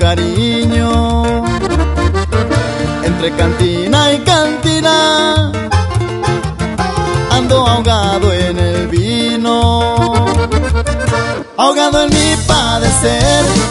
cariño. Entre cantina y cantina ando ahogado en el vino, ahogado en mi padecer.